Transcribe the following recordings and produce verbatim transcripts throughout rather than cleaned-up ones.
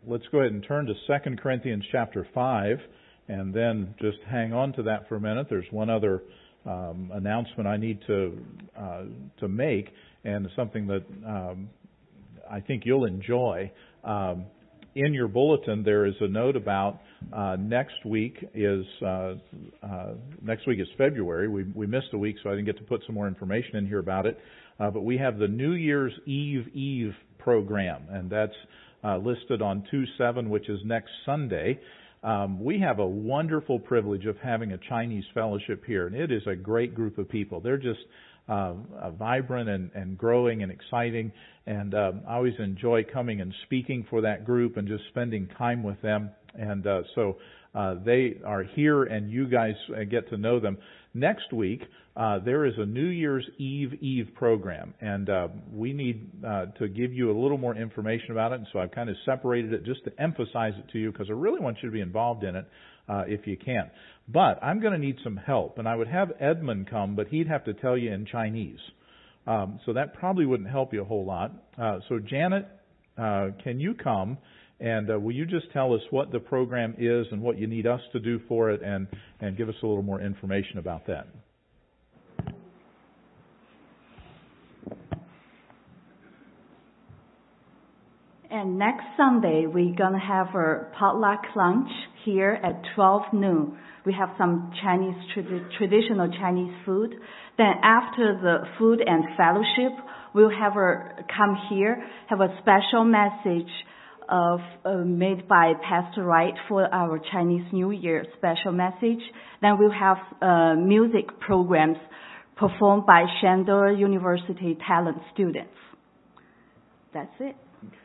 let's go ahead and turn to Second Corinthians chapter five, and then just hang on to that for a minute. There's one other um, announcement I need to uh, to make, and something that um, I think you'll enjoy. Um, in your bulletin, there is a note about uh, next week is uh, uh, next week is February. We we missed a week, so I didn't get to put some more information in here about it. Uh, but we have the New Year's Eve Eve program, and that's uh, listed on two seven, which is next Sunday. Um, we have a wonderful privilege of having a Chinese fellowship here, and it is a great group of people. They're just uh, uh, vibrant and, and growing and exciting, and uh, I always enjoy coming and speaking for that group and just spending time with them. And uh, so uh, they are here, and you guys uh, get to know them. Next week, uh, there is a New Year's Eve Eve program, and uh, we need uh, to give you a little more information about it, and so I've kind of separated it just to emphasize it to you, because I really want you to be involved in it uh, if you can. But I'm going to need some help, and I would have Edmund come, but he'd have to tell you in Chinese. Um, so that probably wouldn't help you a whole lot. Uh, so Janet, uh, can you come? And uh, will you just tell us what the program is and what you need us to do for it, and, and give us a little more information about that? And next Sunday, we're going to have a potluck lunch here at twelve noon. We have some Chinese, trad- traditional Chinese food. Then after the food and fellowship, we'll have a, come here, have a special message of uh, made by Pastor Wright for our Chinese New Year special message. Then we'll have uh, music programs performed by Shandor University talent students. That's it.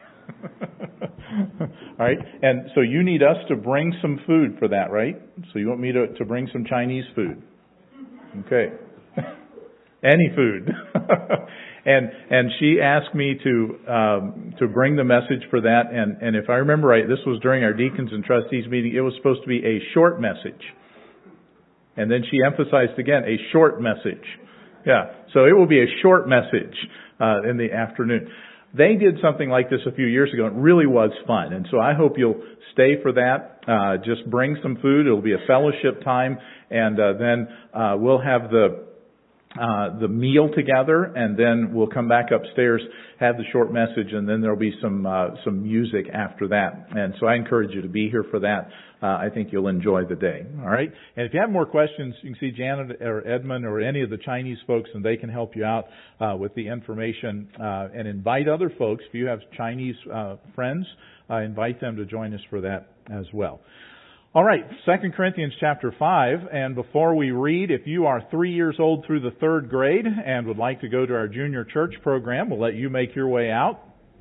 All right. And so you need us to bring some food for that, right? So you want me to, to bring some Chinese food? Okay. Any food. And and she asked me to um, to bring the message for that. And, and if I remember right, this was during our deacons and trustees meeting. It was supposed to be a short message. And then she emphasized again, a short message. Yeah. So it will be a short message uh, in the afternoon. They did something like this a few years ago. It really was fun. And so I hope you'll stay for that. Uh, just bring some food. It'll be a fellowship time. And uh, then uh, we'll have the Uh, the meal together, and then we'll come back upstairs, have the short message, and then there'll be some uh, some music after that. And so I encourage you to be here for that. Uh, I think you'll enjoy the day. All right. And if you have more questions, you can see Janet or Edmund or any of the Chinese folks, and they can help you out uh, with the information. Uh, and invite other folks. If you have Chinese uh, friends, uh, invite them to join us for that as well. All right, Second Corinthians chapter five, and before we read, if you are three years old through the third grade and would like to go to our junior church program, we'll let you make your way out.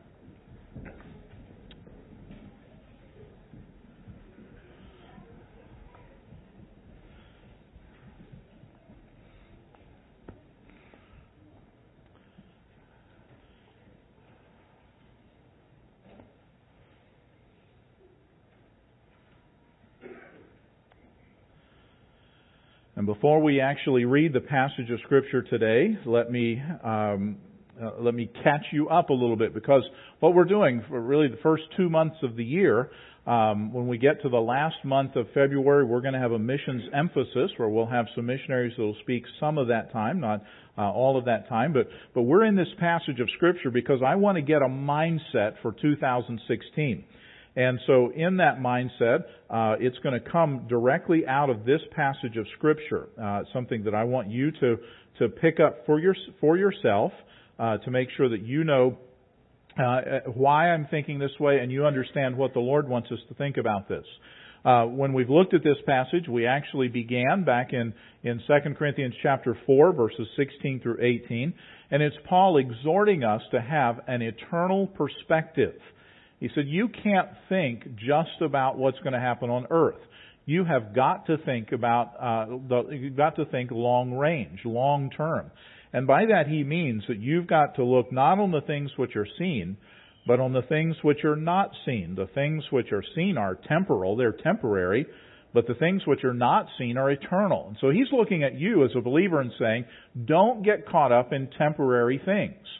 And before we actually read the passage of Scripture today, let me um, uh, let me catch you up a little bit, because what we're doing for really the first two months of the year, um, when we get to the last month of February, we're going to have a missions emphasis where we'll have some missionaries that will speak some of that time, not uh, all of that time. But but we're in this passage of Scripture because I want to get a mindset for two thousand sixteen. And so in that mindset, uh, it's going to come directly out of this passage of Scripture, uh, something that I want you to, to pick up for your, for yourself, uh, to make sure that you know uh, why I'm thinking this way and you understand what the Lord wants us to think about this. Uh, when we've looked at this passage, we actually began back in, in Second Corinthians chapter four, verses sixteen through eighteen, and it's Paul exhorting us to have an eternal perspective. He said, you can't think just about what's going to happen on earth. You have got to think about, uh, the, you've got to think long range, long term. And by that he means that you've got to look not on the things which are seen, but on the things which are not seen. The things which are seen are temporal, they're temporary, but the things which are not seen are eternal. And so he's looking at you as a believer and saying, don't get caught up in temporary things.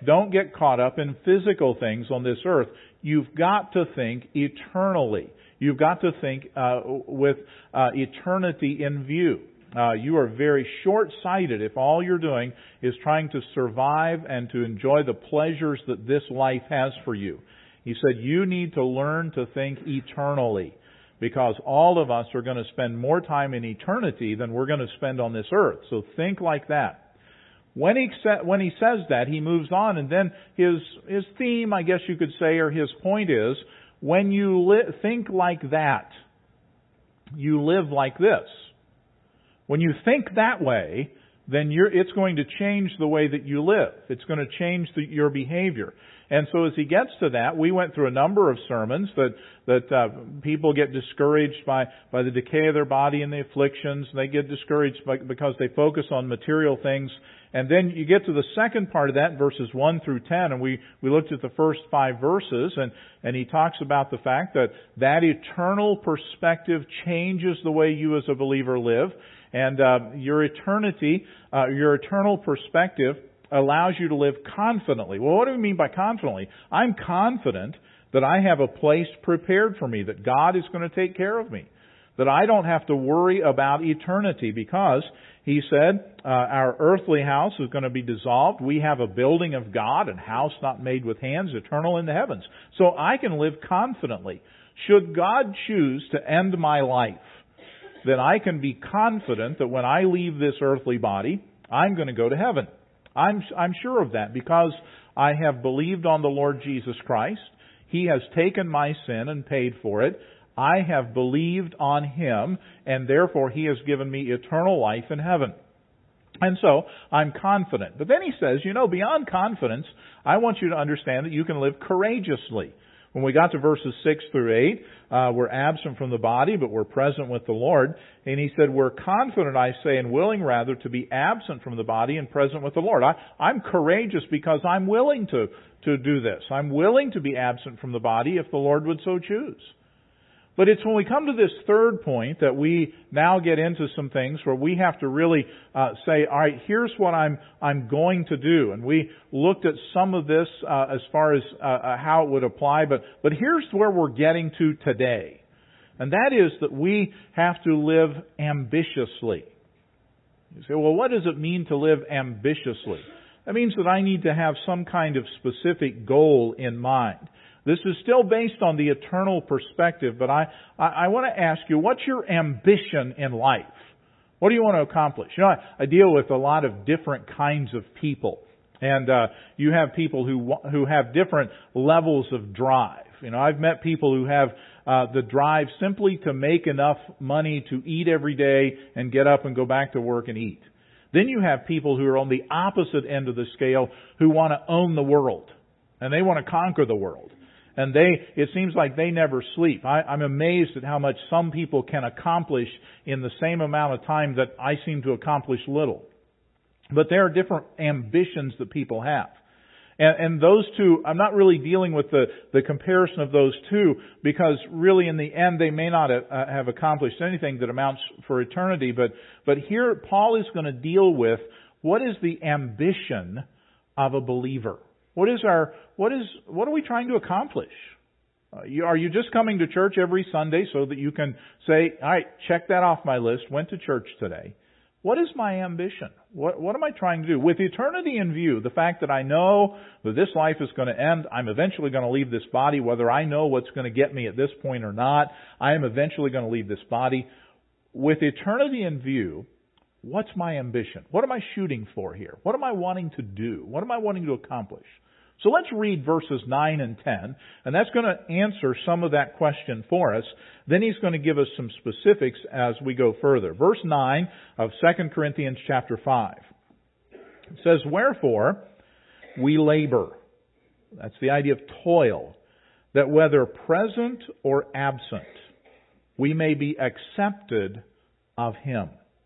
don't get caught up in physical things on this earth. You've got to think eternally. You've got to think uh, with uh, eternity in view. Uh, you are very short-sighted if all you're doing is trying to survive and to enjoy the pleasures that this life has for you. He said you need to learn to think eternally, because all of us are going to spend more time in eternity than we're going to spend on this earth. So think like that. When he sa- when he says that, he moves on, and then his his theme, I guess you could say, or his point is, when you li- think like that, you live like this. When you think that way, then you're, it's going to change the way that you live. It's going to change the, your behavior. And so as he gets to that, we went through a number of sermons that that uh, people get discouraged by, by the decay of their body and the afflictions. They get discouraged by, because they focus on material things. And then you get to the second part of that, verses one through ten, and we, we looked at the first five verses, and, and he talks about the fact that that eternal perspective changes the way you as a believer live. And uh, your eternity, uh, your eternal perspective allows you to live confidently. Well, what do we mean by confidently? I'm confident that I have a place prepared for me, that God is going to take care of me, that I don't have to worry about eternity, because he said uh, our earthly house is going to be dissolved. We have a building of God, a house not made with hands, eternal in the heavens. So I can live confidently. Should God choose to end my life, then I can be confident that when I leave this earthly body, I'm going to go to heaven. I'm, I'm sure of that, because I have believed on the Lord Jesus Christ. He has taken my sin and paid for it. I have believed on Him, and therefore He has given me eternal life in heaven. And so, I'm confident. But then he says, you know, beyond confidence, I want you to understand that you can live courageously. When we got to verses six through eight, uh, we're absent from the body, but we're present with the Lord. And he said, we're confident, I say, and willing rather to be absent from the body and present with the Lord. I, I'm courageous because I'm willing to, to do this. I'm willing to be absent from the body if the Lord would so choose. But it's when we come to this third point that we now get into some things where we have to really uh, say, all right, here's what I'm I'm going to do. And we looked at some of this uh, as far as uh, how it would apply, but but here's where we're getting to today. And that is that we have to live ambitiously. You say, well, what does it mean to live ambitiously? That means that I need to have some kind of specific goal in mind. This is still based on the eternal perspective, but I, I, I want to ask you, what's your ambition in life? What do you want to accomplish? You know, I, I deal with a lot of different kinds of people. And uh, you have people who who have different levels of drive. You know, I've met people who have uh, the drive simply to make enough money to eat every day and get up and go back to work and eat. Then you have people who are on the opposite end of the scale who want to own the world. And they want to conquer the world. And they, it seems like they never sleep. I, I'm amazed at how much some people can accomplish in the same amount of time that I seem to accomplish little. But there are different ambitions that people have. And, and those two, I'm not really dealing with the, the comparison of those two, because really in the end they may not have accomplished anything that amounts for eternity. But, but here Paul is going to deal with what is the ambition of a believer. What is our, what is, what are we trying to accomplish? Uh, you, are you just coming to church every Sunday so that you can say, all right, check that off my list, went to church today? What is my ambition? What, what am I trying to do? With eternity in view, the fact that I know that this life is going to end, I'm eventually going to leave this body, whether I know what's going to get me at this point or not, I am eventually going to leave this body. With eternity in view, what's my ambition? What am I shooting for here? What am I wanting to do? What am I wanting to accomplish? So let's read verses nine and ten, and that's going to answer some of that question for us. Then he's going to give us some specifics as we go further. Verse nine of Second Corinthians chapter five. It says, wherefore we labor. That's the idea of toil. That whether present or absent, we may be accepted of Him.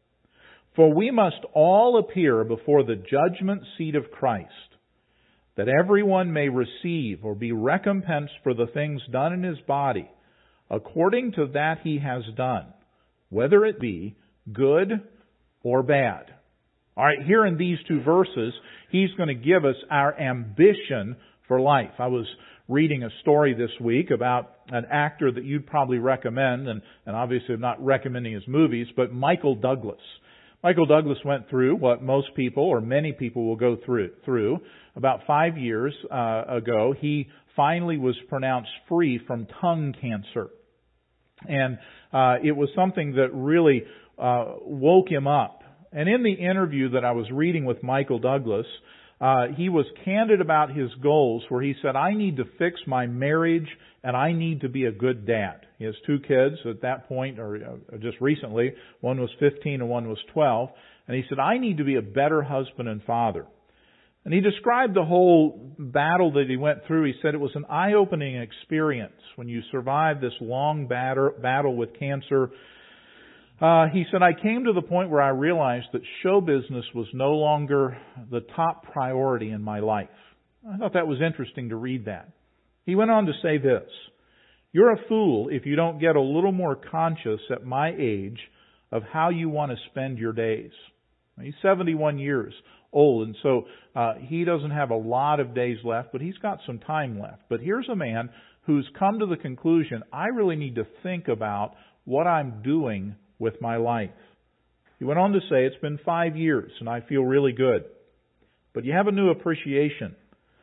For we must all appear before the judgment seat of Christ, that everyone may receive or be recompensed for the things done in his body, according to that he has done, whether it be good or bad. All right, here in these two verses, he's going to give us our ambition for life. I was reading a story this week about an actor that you'd probably recommend, and, and obviously I'm not recommending his movies, but Michael Douglas. Michael Douglas went through what most people, or many people, will go through. through. About five years uh, ago, he finally was pronounced free from tongue cancer. And uh, it was something that really uh, woke him up. And in the interview that I was reading with Michael Douglas, uh, he was candid about his goals, where he said, I need to fix my marriage and I need to be a good dad. He has two kids at that point, or uh, just recently. One was fifteen and one was twelve. And he said, I need to be a better husband and father. And he described the whole battle that he went through. He said it was an eye-opening experience when you survive this long battle, battle with cancer. Uh, he said, I came to the point where I realized that show business was no longer the top priority in my life. I thought that was interesting to read that. He went on to say this, you're a fool if you don't get a little more conscious at my age of how you want to spend your days. He's seventy-one years old, and so uh, he doesn't have a lot of days left, but he's got some time left. But here's a man who's come to the conclusion, I really need to think about what I'm doing with my life. He went on to say, it's been five years and I feel really good. But you have a new appreciation.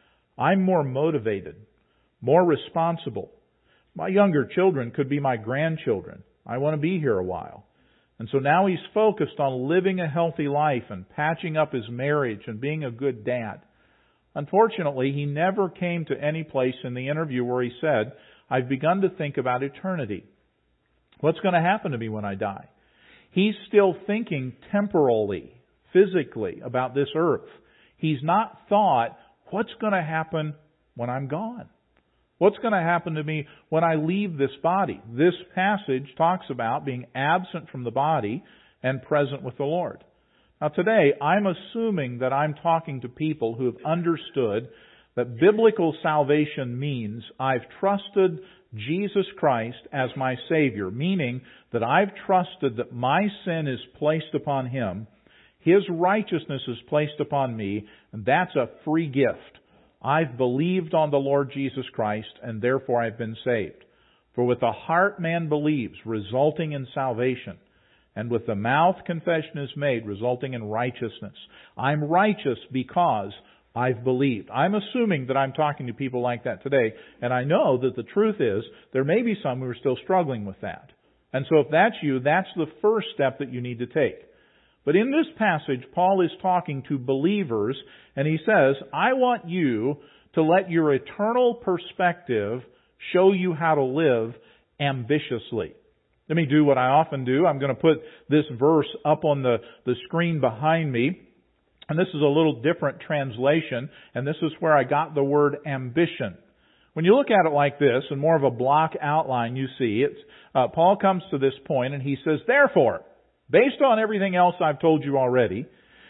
I'm more motivated, more responsible. My younger children could be my grandchildren. I want to be here a while. And so now he's focused on living a healthy life and patching up his marriage and being a good dad. Unfortunately, he never came to any place in the interview where he said, I've begun to think about eternity. What's going to happen to me when I die? He's still thinking temporally, physically about this earth. He's not thought, what's going to happen when I'm gone? What's going to happen to me when I leave this body? This passage talks about being absent from the body and present with the Lord. Now today, I'm assuming that I'm talking to people who have understood that biblical salvation means I've trusted Jesus Christ as my Savior, meaning that I've trusted that my sin is placed upon Him, His righteousness is placed upon me, and that's a free gift. I've believed on the Lord Jesus Christ, and therefore I've been saved. For with the heart man believes, resulting in salvation, and with the mouth confession is made, resulting in righteousness. I'm righteous because I've believed. I'm assuming that I'm talking to people like that today, and I know that the truth is there may be some who are still struggling with that. And so if that's you, that's the first step that you need to take. But in this passage, Paul is talking to believers, and he says, I want you to let your eternal perspective show you how to live ambitiously. Let me do what I often do. I'm going to put this verse up on the, the screen behind me. And this is a little different translation, and this is where I got the word ambition. When you look at it like this, and more of a block outline, you see, it's, uh, Paul comes to this point and he says, therefore, based on everything else I've told you already,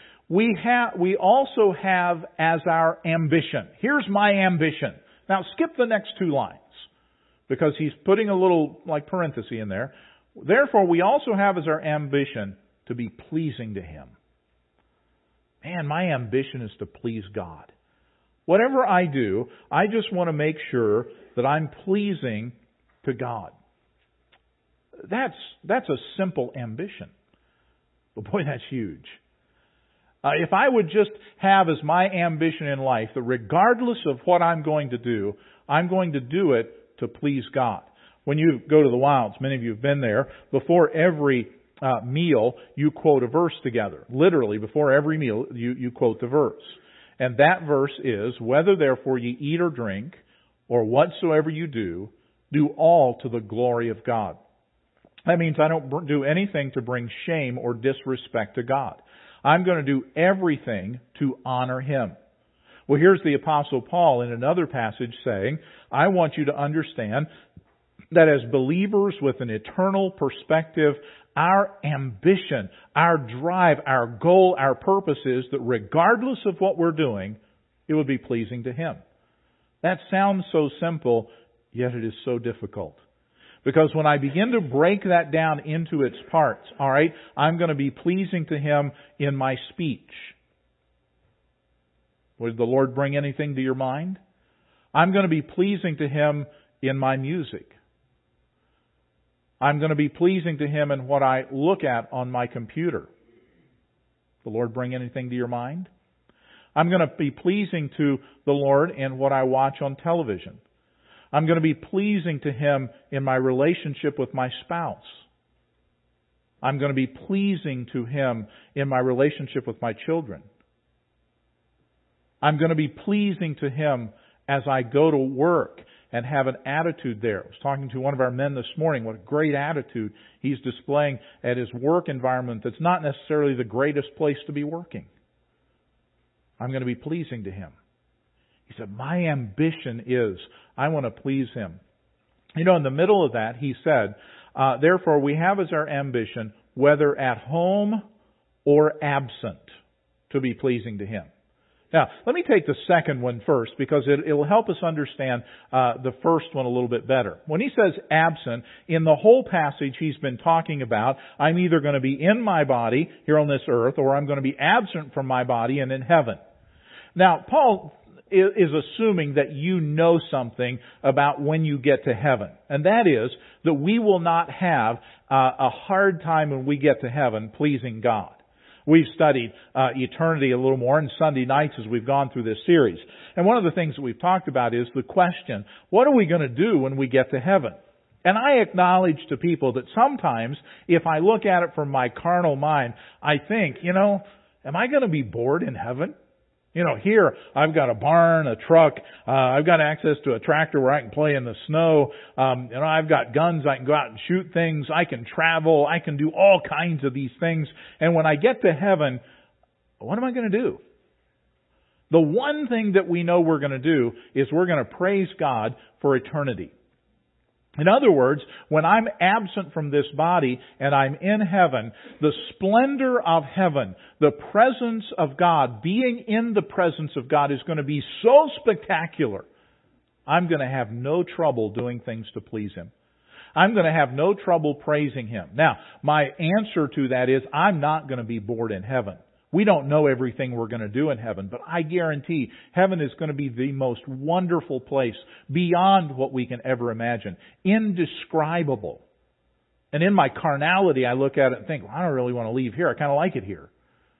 we have, we also have as our ambition. Here's my ambition. Now skip the next two lines, because he's putting a little, like, parenthesis in there. Therefore, we also have as our ambition to be pleasing to Him. Man, my ambition is to please God. Whatever I do, I just want to make sure that I'm pleasing to God. That's, that's a simple ambition. But boy, that's huge. Uh, if I would just have as my ambition in life that regardless of what I'm going to do, I'm going to do it to please God. When you go to the wilds, many of you have been there, before every Uh, meal, you quote a verse together. Literally, before every meal, you, you quote the verse. And that verse is, whether therefore ye eat or drink, or whatsoever you do, do all to the glory of God. That means I don't do anything to bring shame or disrespect to God. I'm going to do everything to honor Him. Well, here's the Apostle Paul in another passage saying, I want you to understand that as believers with an eternal perspective, our ambition, our drive, our goal, our purpose is that regardless of what we're doing, it would be pleasing to Him. That sounds so simple, yet it is so difficult. Because when I begin to break that down into its parts, all right, I'm going to be pleasing to Him in my speech. Would the Lord bring anything to your mind? I'm going to be pleasing to Him in my music. I'm going to be pleasing to Him in what I look at on my computer. The Lord bring anything to your mind? I'm going to be pleasing to the Lord in what I watch on television. I'm going to be pleasing to Him in my relationship with my spouse. I'm going to be pleasing to Him in my relationship with my children. I'm going to be pleasing to Him as I go to work and have an attitude there. I was talking to one of our men this morning. What a great attitude he's displaying at his work environment that's not necessarily the greatest place to be working. I'm going to be pleasing to Him. He said, my ambition is, I want to please Him. You know, in the middle of that, he said, uh, therefore we have as our ambition, whether at home or absent, to be pleasing to Him. Now, let me take the second one first because it, it will help us understand uh, the first one a little bit better. When he says absent, in the whole passage he's been talking about, I'm either going to be in my body here on this earth or I'm going to be absent from my body and in heaven. Now, Paul is assuming that you know something about when you get to heaven. And that is that we will not have uh, a hard time when we get to heaven pleasing God. We've studied uh, eternity a little more on Sunday nights as we've gone through this series. And one of the things that we've talked about is the question, what are we going to do when we get to heaven? And I acknowledge to people that sometimes, if I look at it from my carnal mind, I think, you know, am I going to be bored in heaven? You know, here I've got a barn, a truck, uh, I've got access to a tractor where I can play in the snow, um, you know, I've got guns, I can go out and shoot things, I can travel, I can do all kinds of these things. And when I get to heaven, what am I going to do? The one thing that we know we're going to do is we're going to praise God for eternity. In other words, when I'm absent from this body and I'm in heaven, the splendor of heaven, the presence of God, being in the presence of God is going to be so spectacular, I'm going to have no trouble doing things to please Him. I'm going to have no trouble praising Him. Now, my answer to that is I'm not going to be bored in heaven. We don't know everything we're going to do in heaven, but I guarantee heaven is going to be the most wonderful place beyond what we can ever imagine. Indescribable. And in my carnality, I look at it and think, well, I don't really want to leave here. I kind of like it here.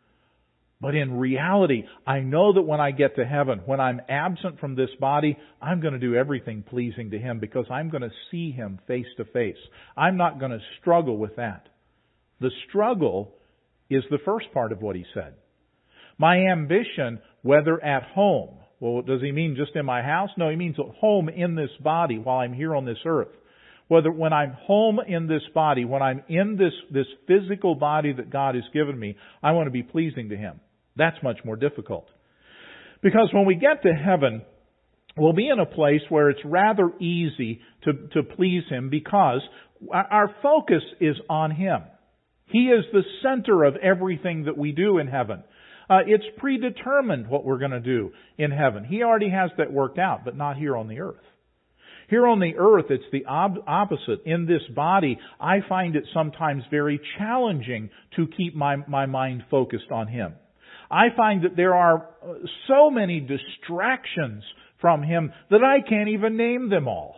But in reality, I know that when I get to heaven, when I'm absent from this body, I'm going to do everything pleasing to Him because I'm going to see Him face to face. I'm not going to struggle with that. The struggle is the first part of what he said. My ambition, whether at home. Well, does he mean just in my house? No, he means at home in this body while I'm here on this earth. Whether when I'm home in this body, when I'm in this, this physical body that God has given me, I want to be pleasing to Him. That's much more difficult. Because when we get to heaven, we'll be in a place where it's rather easy to, to please Him because our focus is on Him. He is the center of everything that we do in heaven. Uh, it's predetermined what we're going to do in heaven. He already has that worked out, but not here on the earth. Here on the earth, it's the ob- opposite. In this body, I find it sometimes very challenging to keep my, my mind focused on Him. I find that there are so many distractions from Him that I can't even name them all.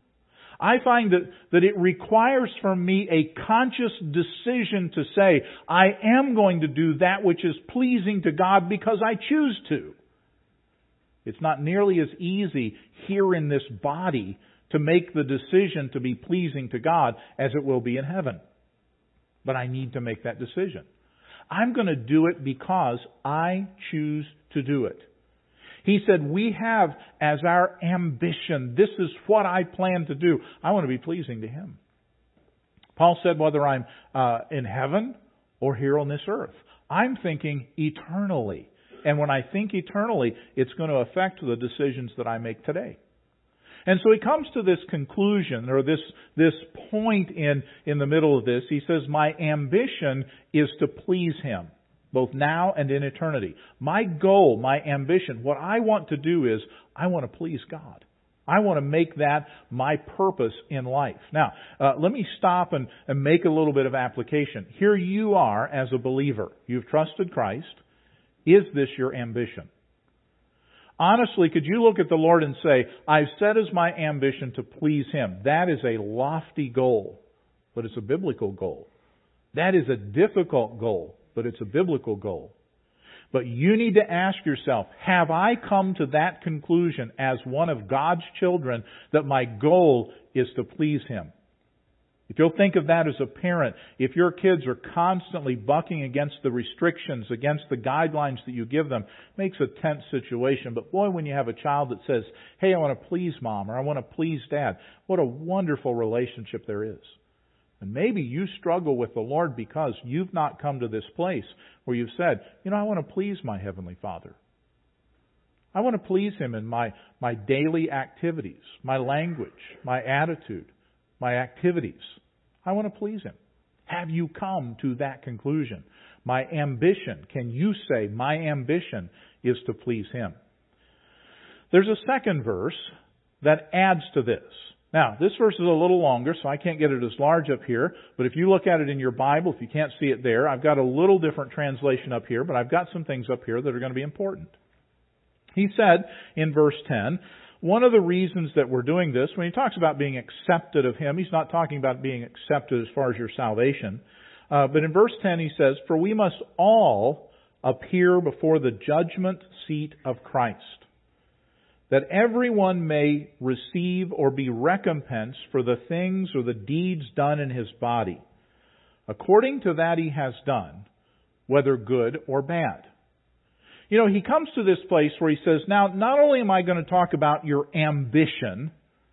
I find that, that it requires from me a conscious decision to say, I am going to do that which is pleasing to God because I choose to. It's not nearly as easy here in this body to make the decision to be pleasing to God as it will be in heaven. But I need to make that decision. I'm going to do it because I choose to do it. He said, we have as our ambition, this is what I plan to do. I want to be pleasing to Him. Paul said, whether I'm uh, in heaven or here on this earth, I'm thinking eternally. And when I think eternally, it's going to affect the decisions that I make today. And so he comes to this conclusion, or this, this point in, in the middle of this. He says, my ambition is to please Him, both now and in eternity. My goal, my ambition, what I want to do is, I want to please God. I want to make that my purpose in life. Now, uh, let me stop and, and make a little bit of application. Here you are as a believer. You've trusted Christ. Is this your ambition? Honestly, could you look at the Lord and say, I've set as my ambition to please Him. That is a lofty goal, but it's a biblical goal. That is a difficult goal, but it's a biblical goal. But you need to ask yourself, have I come to that conclusion as one of God's children that my goal is to please Him? If you'll think of that as a parent, if your kids are constantly bucking against the restrictions, against the guidelines that you give them, it makes a tense situation. But boy, when you have a child that says, hey, I want to please Mom or I want to please Dad, what a wonderful relationship there is. And maybe you struggle with the Lord because you've not come to this place where you've said, you know, I want to please my Heavenly Father. I want to please Him in my, my daily activities, my language, my attitude, my activities. I want to please Him. Have you come to that conclusion? My ambition, can you say, my ambition is to please Him? There's a second verse that adds to this. Now, this verse is a little longer, so I can't get it as large up here. But if you look at it in your Bible, if you can't see it there, I've got a little different translation up here, but I've got some things up here that are going to be important. He said in verse ten, one of the reasons that we're doing this, when he talks about being accepted of Him, he's not talking about being accepted as far as your salvation. Uh, but in verse ten he says, for we must all appear before the judgment seat of Christ, that everyone may receive or be recompensed for the things or the deeds done in his body, according to that he has done, whether good or bad. You know, he comes to this place where he says, now, not only am I going to talk about your ambition,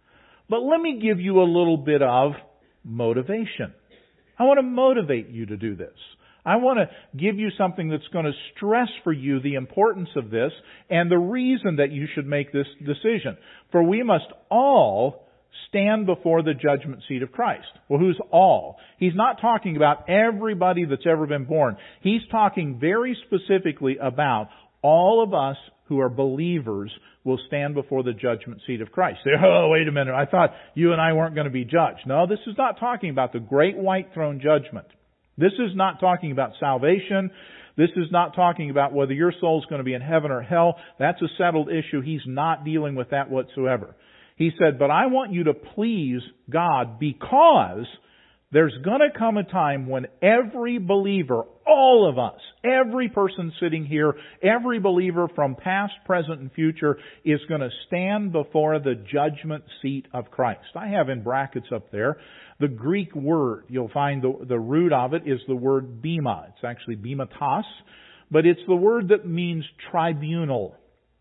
but let me give you a little bit of motivation. I want to motivate you to do this. I want to give you something that's going to stress for you the importance of this and the reason that you should make this decision. For we must all stand before the judgment seat of Christ. Well, who's all? He's not talking about everybody that's ever been born. He's talking very specifically about all of us who are believers will stand before the judgment seat of Christ. Say, oh, wait a minute, I thought you and I weren't going to be judged. No, this is not talking about the great white throne judgment. This is not talking about salvation. This is not talking about whether your soul's going to be in heaven or hell. That's a settled issue. He's not dealing with that whatsoever. He said, but I want you to please God because there's going to come a time when every believer, all of us, every person sitting here, every believer from past, present, and future is going to stand before the judgment seat of Christ. I have in brackets up there the Greek word. You'll find the, the root of it is the word bema. It's actually bematos, but it's the word that means tribunal.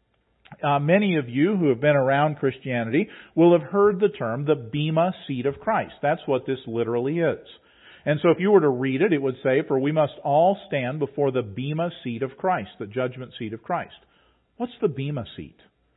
Uh, many of you who have been around Christianity will have heard the term the Bema seat of Christ. That's what this literally is. And so if you were to read it, it would say, for we must all stand before the Bema seat of Christ, the judgment seat of Christ. What's the Bema seat?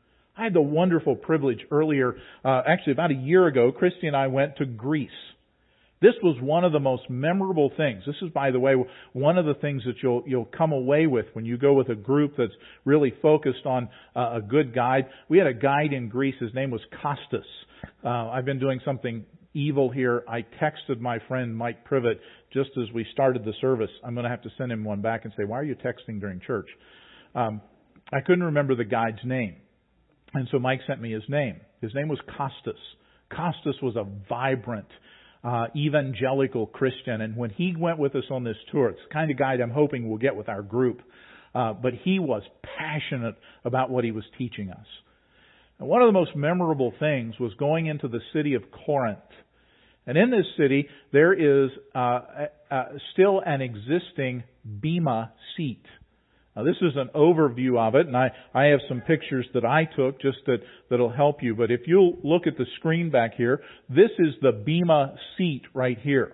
I had the wonderful privilege earlier, uh, actually about a year ago, Christy and I went to Greece. This was one of the most memorable things. This is, by the way, one of the things that you'll you'll come away with when you go with a group that's really focused on uh, a good guide. We had a guide in Greece. His name was Costas. Uh, I've been doing something evil here. I texted my friend Mike Privet just as we started the service. I'm going to have to send him one back and say, why are you texting during church? Um, I couldn't remember the guide's name. And so Mike sent me his name. His name was Costas. Costas was a vibrant Uh, evangelical Christian, and when he went with us on this tour, it's the kind of guide I'm hoping we'll get with our group, uh, but he was passionate about what he was teaching us. And one of the most memorable things was going into the city of Corinth. And in this city, there is uh, uh, still an existing Bema seat. Now, this is an overview of it, and I, I have some pictures that I took just that, that'll help you. But if you'll look at the screen back here, this is the Bema seat right here.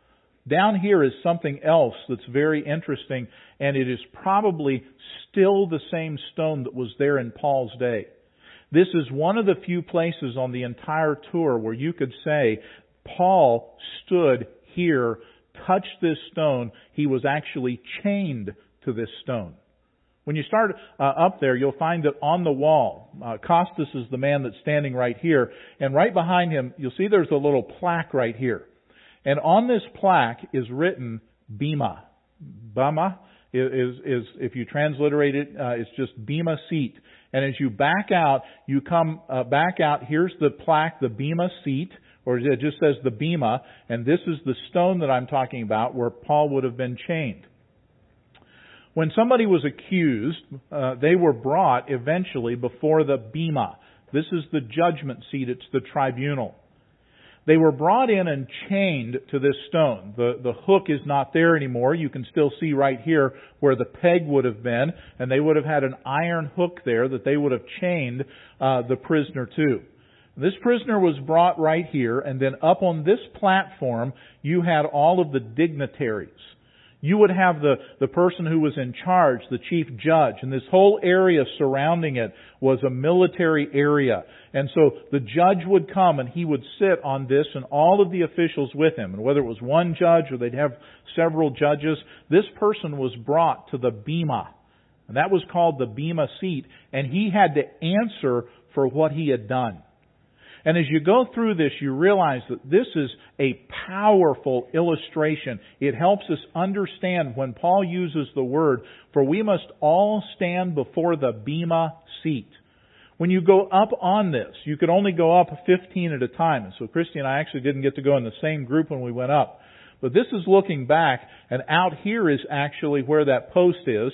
Down here is something else that's very interesting, and it is probably still the same stone that was there in Paul's day. This is one of the few places on the entire tour where you could say, Paul stood here, touched this stone. He was actually chained to this stone. When you start uh, up there, you'll find that on the wall, uh, Costas is the man that's standing right here, and right behind him, you'll see there's a little plaque right here. And on this plaque is written Bema. Bema is, is if you transliterate it, uh, it's just Bema seat. And as you back out, you come uh, back out, here's the plaque, the Bema seat, or it just says the Bema, and this is the stone that I'm talking about where Paul would have been chained. When somebody was accused, uh, they were brought eventually before the Bema. This is the judgment seat, it's the tribunal. They were brought in and chained to this stone. The, the hook is not there anymore. You can still see right here where the peg would have been, and they would have had an iron hook there that they would have chained uh, the prisoner to. This prisoner was brought right here, and then up on this platform, you had all of the dignitaries. You would have the, the person who was in charge, the chief judge, and this whole area surrounding it was a military area. And so the judge would come and he would sit on this and all of the officials with him. And whether it was one judge or they'd have several judges, this person was brought to the Bema. And that was called the Bema seat. And he had to answer for what he had done. And as you go through this, you realize that this is a powerful illustration. It helps us understand when Paul uses the word, for we must all stand before the Bema seat. When you go up on this, you could only go up fifteen at a time. And so Christy and I actually didn't get to go in the same group when we went up. But this is looking back, and out here is actually where that post is.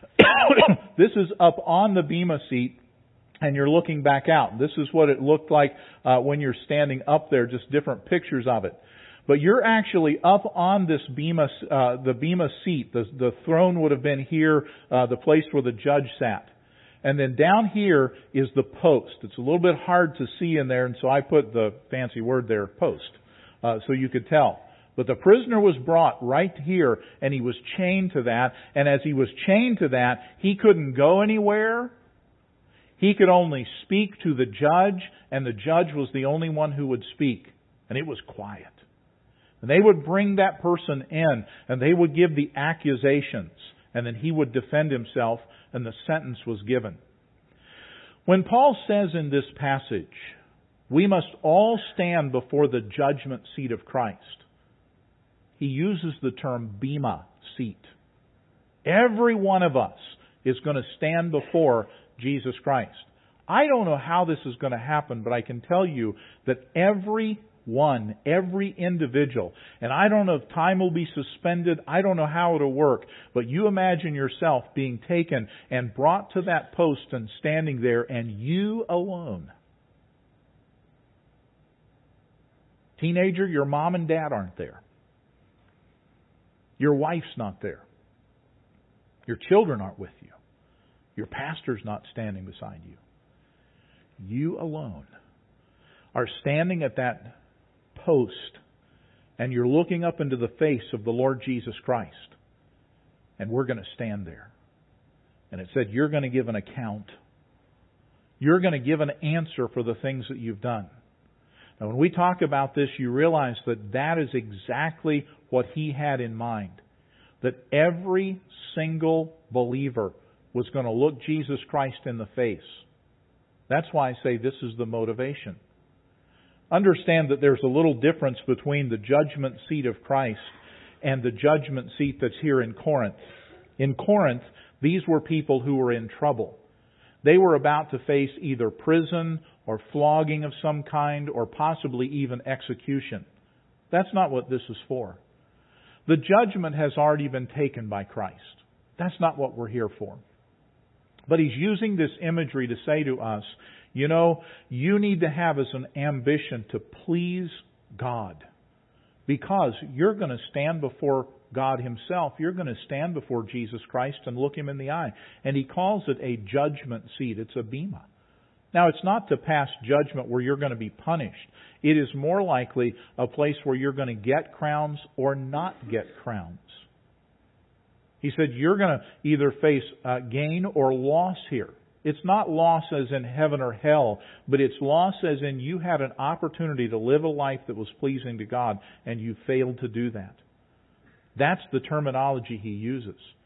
This is up on the Bema seat. And you're looking back out. This is what it looked like uh, when you're standing up there, just different pictures of it. But you're actually up on this Bema, uh, the Bema seat. The, the throne would have been here, uh, the place where the judge sat. And then down here is the post. It's a little bit hard to see in there, and so I put the fancy word there, post, uh, so you could tell. But the prisoner was brought right here, and he was chained to that. And as he was chained to that, he couldn't go anywhere. He could only speak to the judge, and the judge was the only one who would speak. And it was quiet. And they would bring that person in, and they would give the accusations, and then he would defend himself, and the sentence was given. When Paul says in this passage, we must all stand before the judgment seat of Christ, he uses the term Bema seat. Every one of us is going to stand before Jesus Christ. I don't know how this is going to happen, but I can tell you that every one, every individual, and I don't know if time will be suspended, I don't know how it'll work, but you imagine yourself being taken and brought to that post and standing there, and you alone. Teenager, your mom and dad aren't there. Your wife's not there. Your children aren't with you. Your pastor's not standing beside you. You alone are standing at that post, and you're looking up into the face of the Lord Jesus Christ. And we're going to stand there. And it said, you're going to give an account. You're going to give an answer for the things that you've done. Now, when we talk about this, you realize that that is exactly what he had in mind. That every single believer was going to look Jesus Christ in the face. That's why I say this is the motivation. Understand that there's a little difference between the judgment seat of Christ and the judgment seat that's here in Corinth. In Corinth, these were people who were in trouble. They were about to face either prison or flogging of some kind or possibly even execution. That's not what this is for. The judgment has already been taken by Christ. That's not what we're here for. But he's using this imagery to say to us, you know, you need to have as an ambition to please God. Because you're going to stand before God Himself. You're going to stand before Jesus Christ and look Him in the eye. And He calls it a judgment seat. It's a bema. Now, it's not to pass judgment where you're going to be punished. It is more likely a place where you're going to get crowns or not get crowns. He said you're going to either face uh, gain or loss here. It's not loss as in heaven or hell, but it's loss as in you had an opportunity to live a life that was pleasing to God and you failed to do that. That's the terminology he uses.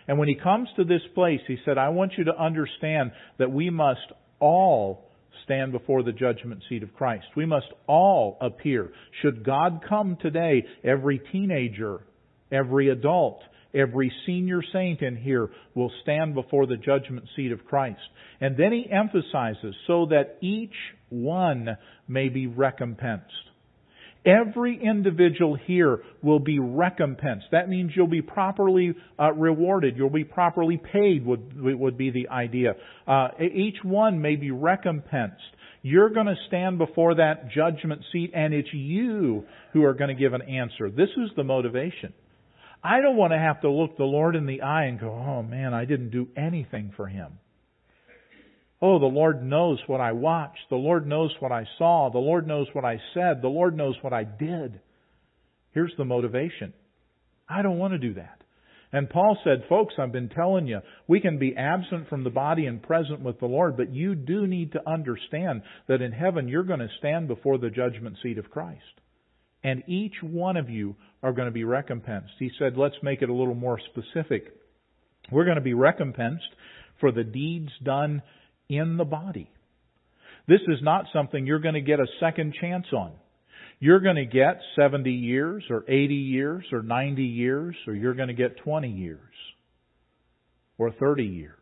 And when He comes to this place, He said, I want you to understand that we must all stand before the judgment seat of Christ. We must all appear. Should God come today, every teenager, every adult, every senior saint in here will stand before the judgment seat of Christ. And then He emphasizes, so that each one may be recompensed. Every individual here will be recompensed. That means you'll be properly uh, rewarded. You'll be properly paid would, would be the idea. Uh, each one may be recompensed. You're going to stand before that judgment seat, and it's you who are going to give an answer. This is the motivation. I don't want to have to look the Lord in the eye and go, oh man, I didn't do anything for Him. Oh, the Lord knows what I watched. The Lord knows what I saw. The Lord knows what I said. The Lord knows what I did. Here's the motivation. I don't want to do that. And Paul said, folks, I've been telling you, we can be absent from the body and present with the Lord, but you do need to understand that in heaven you're going to stand before the judgment seat of Christ. And each one of you are going to be recompensed. He said, let's make it a little more specific. We're going to be recompensed for the deeds done in the body. This is not something you're going to get a second chance on. You're going to get seventy years or eighty years or ninety years, or you're going to get twenty years or thirty years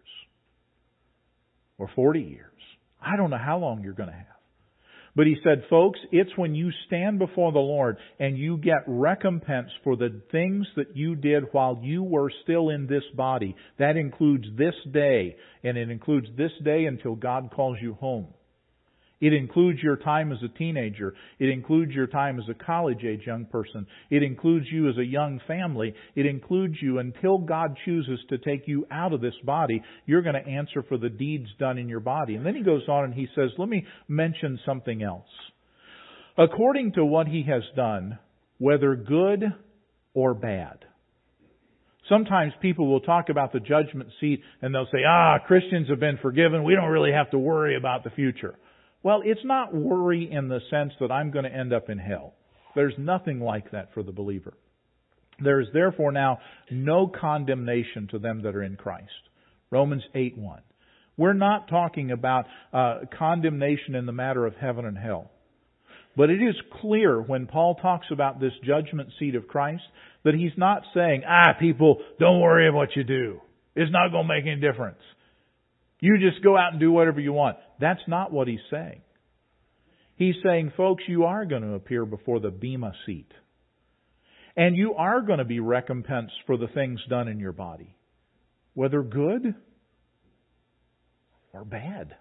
or forty years. I don't know how long you're going to have. But he said, folks, it's when you stand before the Lord and you get recompense for the things that you did while you were still in this body. That includes this day, and it includes this day until God calls you home. It includes your time as a teenager. It includes your time as a college-age young person. It includes you as a young family. It includes you until God chooses to take you out of this body. You're going to answer for the deeds done in your body. And then he goes on and he says, let me mention something else. According to what He has done, whether good or bad. Sometimes people will talk about the judgment seat and they'll say, ah, Christians have been forgiven. We don't really have to worry about the future. Well, it's not worry in the sense that I'm going to end up in hell. There's nothing like that for the believer. There is therefore now no condemnation to them that are in Christ. Romans eight one. We're not talking about uh, condemnation in the matter of heaven and hell. But it is clear when Paul talks about this judgment seat of Christ that he's not saying, ah, people, don't worry about what you do. It's not going to make any difference. You just go out and do whatever you want. That's not what he's saying. He's saying, folks, you are going to appear before the Bema seat. And you are going to be recompensed for the things done in your body. Whether good or bad.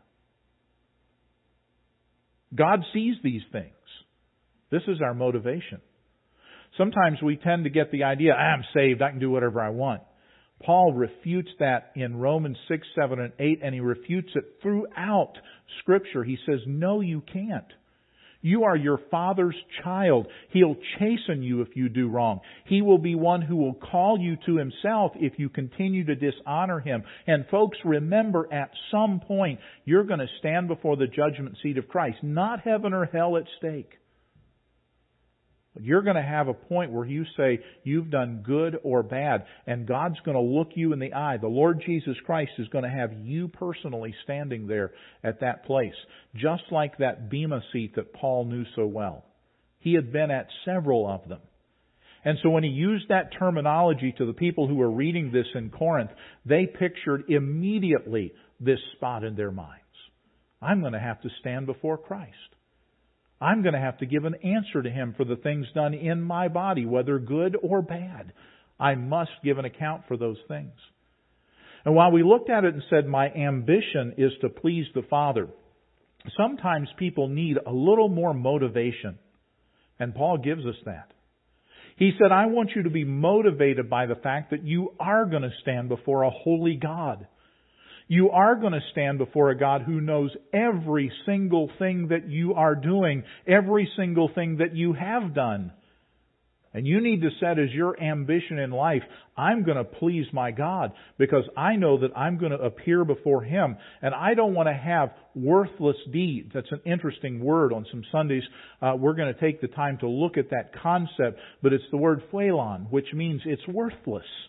God sees these things. This is our motivation. Sometimes we tend to get the idea, I'm saved, I can do whatever I want. Paul refutes that in Romans six, seven, and eight, and he refutes it throughout Scripture. He says, no, you can't. You are your Father's child. He'll chasten you if you do wrong. He will be one who will call you to Himself if you continue to dishonor Him. And folks, remember, at some point, you're going to stand before the judgment seat of Christ. Not heaven or hell at stake. You're going to have a point where you say you've done good or bad, and God's going to look you in the eye. The Lord Jesus Christ is going to have you personally standing there at that place, just like that Bema seat that Paul knew so well. He had been at several of them. And so when he used that terminology to the people who were reading this in Corinth, they pictured immediately this spot in their minds. I'm going to have to stand before Christ. I'm going to have to give an answer to Him for the things done in my body, whether good or bad. I must give an account for those things. And while we looked at it and said, my ambition is to please the Father, sometimes people need a little more motivation. And Paul gives us that. He said, I want you to be motivated by the fact that you are going to stand before a holy God. You are going to stand before a God who knows every single thing that you are doing, every single thing that you have done. And you need to set as your ambition in life, I'm going to please my God because I know that I'm going to appear before Him. And I don't want to have worthless deeds. That's an interesting word. On some Sundays, uh, we're going to take the time to look at that concept. But it's the word phalon, which means it's worthless.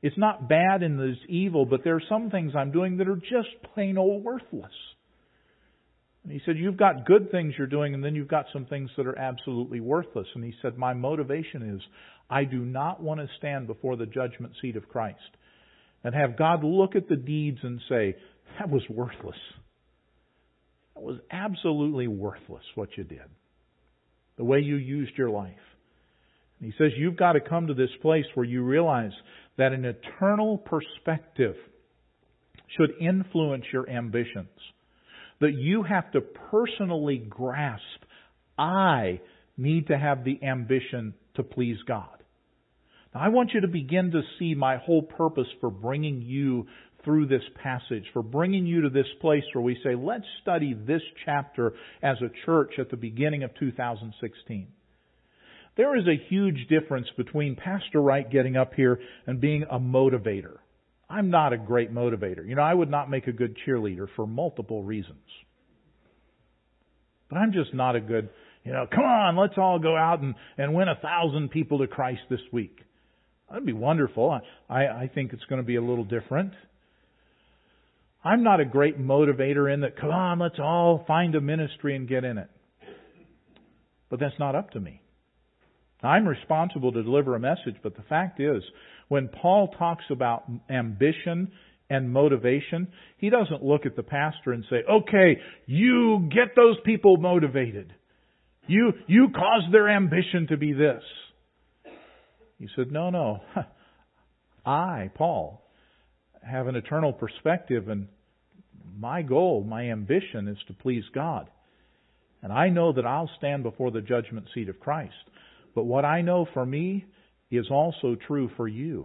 It's not bad and there's evil, but there are some things I'm doing that are just plain old worthless. And he said, you've got good things you're doing, and then you've got some things that are absolutely worthless. And he said, my motivation is, I do not want to stand before the judgment seat of Christ and have God look at the deeds and say, that was worthless. That was absolutely worthless what you did. The way you used your life. And he says, you've got to come to this place where you realize that an eternal perspective should influence your ambitions. That you have to personally grasp, I need to have the ambition to please God. Now, I want you to begin to see my whole purpose for bringing you through this passage, for bringing you to this place where we say, let's study this chapter as a church at the beginning of two thousand sixteen. There is a huge difference between Pastor Wright getting up here and being a motivator. I'm not a great motivator. You know, I would not make a good cheerleader for multiple reasons. But I'm just not a good, you know, come on, let's all go out and, and win a thousand people to Christ this week. That'd be wonderful. I, I think it's going to be a little different. I'm not a great motivator in that, come on, let's all find a ministry and get in it. But that's not up to me. I'm responsible to deliver a message, but the fact is, when Paul talks about ambition and motivation, he doesn't look at the pastor and say, okay, you get those people motivated. You, you cause their ambition to be this. He said, no, no. I, Paul, have an eternal perspective, and my goal, my ambition is to please God. And I know that I'll stand before the judgment seat of Christ. But what I know for me is also true for you.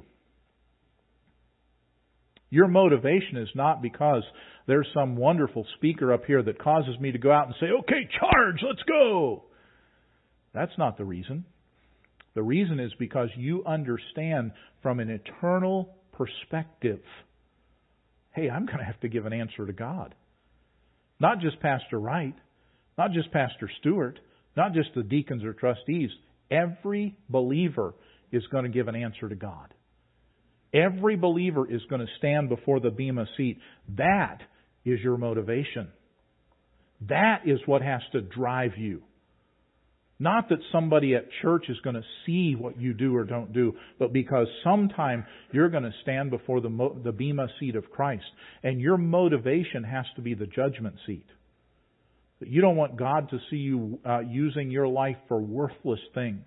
Your motivation is not because there's some wonderful speaker up here that causes me to go out and say, okay, charge, let's go. That's not the reason. The reason is because you understand from an eternal perspective, hey, I'm going to have to give an answer to God. Not just Pastor Wright, not just Pastor Stewart, not just the deacons or trustees. Every believer is going to give an answer to God. Every believer is going to stand before the bema seat. That is your motivation. That is what has to drive you. Not that somebody at church is going to see what you do or don't do, but because sometime you're going to stand before the, mo- the bema seat of Christ. And your motivation has to be the judgment seat. That you don't want God to see you uh, using your life for worthless things.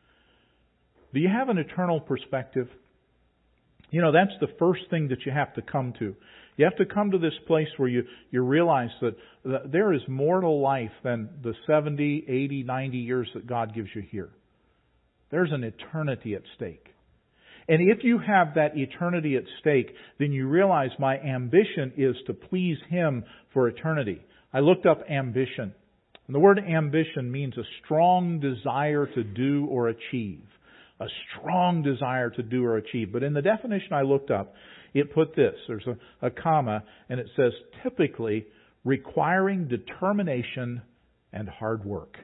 Do you have an eternal perspective? You know, that's the first thing that you have to come to. You have to come to this place where you, you realize that, that there is more to life than the seventy, eighty, ninety years that God gives you here. There's an eternity at stake. And if you have that eternity at stake, then you realize my ambition is to please Him for eternity. I looked up ambition. And the word ambition means a strong desire to do or achieve. A strong desire to do or achieve. But in the definition I looked up, it put this. There's a, a comma, and it says, typically requiring determination and hard work.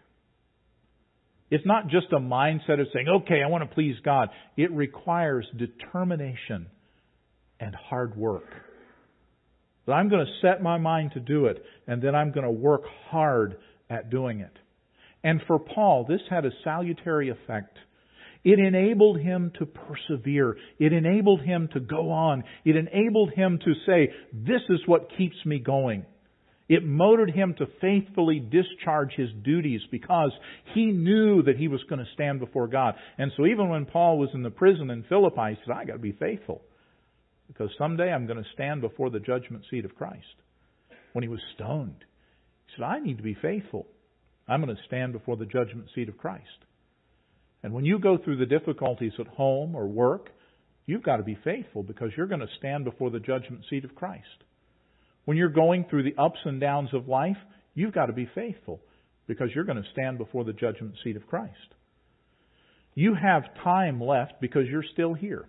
It's not just a mindset of saying, okay, I want to please God. It requires determination and hard work. That I'm going to set my mind to do it, and then I'm going to work hard at doing it. And for Paul, this had a salutary effect. It enabled him to persevere. It enabled him to go on. It enabled him to say, this is what keeps me going. It motivated him to faithfully discharge his duties because he knew that he was going to stand before God. And so even when Paul was in the prison in Philippi, he said, I got to be faithful. Because someday I'm going to stand before the judgment seat of Christ. When he was stoned, he said, I need to be faithful. I'm going to stand before the judgment seat of Christ. And when you go through the difficulties at home or work, you've got to be faithful because you're going to stand before the judgment seat of Christ. When you're going through the ups and downs of life, you've got to be faithful because you're going to stand before the judgment seat of Christ. You have time left because you're still here.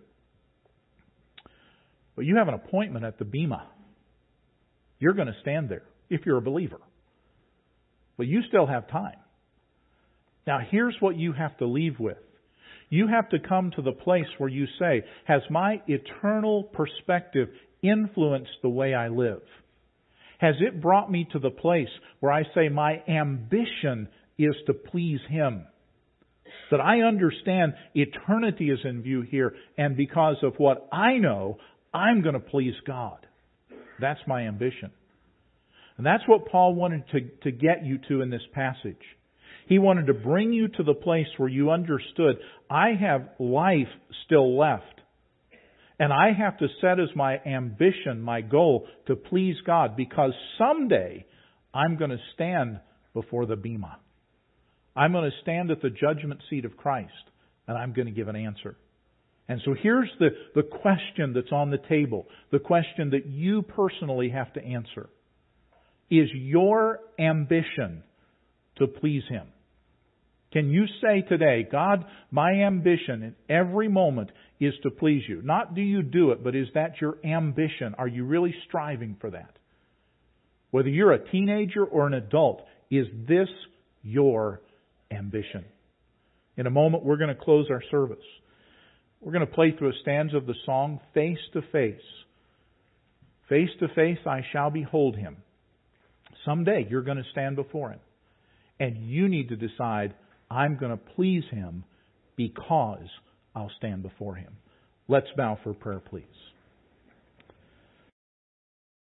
But you have an appointment at the bema. You're going to stand there if you're a believer. But you still have time. Now here's what you have to leave with. You have to come to the place where you say, has my eternal perspective influenced the way I live? Has it brought me to the place where I say my ambition is to please Him? That I understand eternity is in view here, and because of what I know, I'm going to please God. That's my ambition. And that's what Paul wanted to, to get you to in this passage. He wanted to bring you to the place where you understood, I have life still left. And I have to set as my ambition, my goal, to please God, because someday I'm going to stand before the Bema. I'm going to stand at the judgment seat of Christ, and I'm going to give an answer. And so here's the, the question that's on the table, the question that you personally have to answer. Is your ambition to please Him? Can you say today, God, my ambition in every moment is to please You? Not do you do it, but is that your ambition? Are you really striving for that? Whether you're a teenager or an adult, is this your ambition? In a moment, we're going to close our service. We're going to play through a stanza of the song, Face to Face. Face to face I shall behold Him. Someday you're going to stand before Him. And you need to decide, I'm going to please Him because I'll stand before Him. Let's bow for prayer, please.